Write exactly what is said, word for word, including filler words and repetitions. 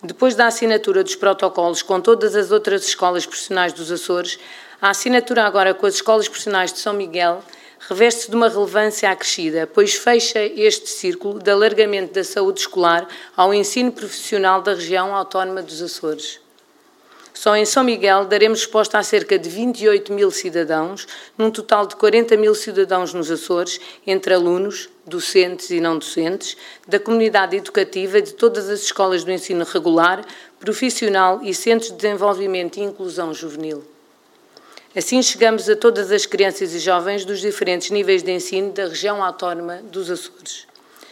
Depois da assinatura dos protocolos com todas as outras escolas profissionais dos Açores, a assinatura agora com as escolas profissionais de São Miguel reveste-se de uma relevância acrescida, pois fecha este círculo de alargamento da saúde escolar ao ensino profissional da região autónoma dos Açores. Só em São Miguel daremos resposta a cerca de vinte e oito mil cidadãos, num total de quarenta mil cidadãos nos Açores, entre alunos, docentes e não docentes, da comunidade educativa e de todas as escolas do ensino regular, profissional e centros de desenvolvimento e inclusão juvenil. Assim chegamos a todas as crianças e jovens dos diferentes níveis de ensino da região autónoma dos Açores.